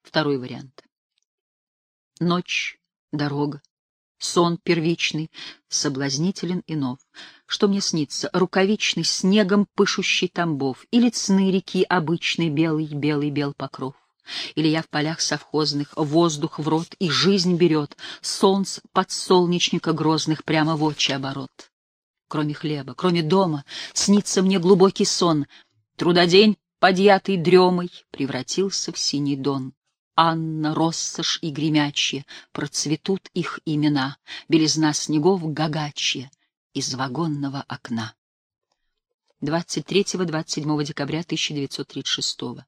Второй вариант. Ночь, дорога, сон первичный, соблазнителен и нов. Что мне снится? Рукавичный, снегом пышущий Тамбов, или цны реки обычный, белый бел покров. Или я в полях совхозных, воздух в рот, и жизнь берет, солнц подсолнечника грозных прямо в очи оборот. Кроме хлеба, кроме дома, снится мне глубокий сон. Трудодень, подъятый дремой, превратился в синий дон. Анна, Россошь и Гремячье, процветут их имена, белизна снегов гагачья из вагонного окна. 23-27 декабря 1936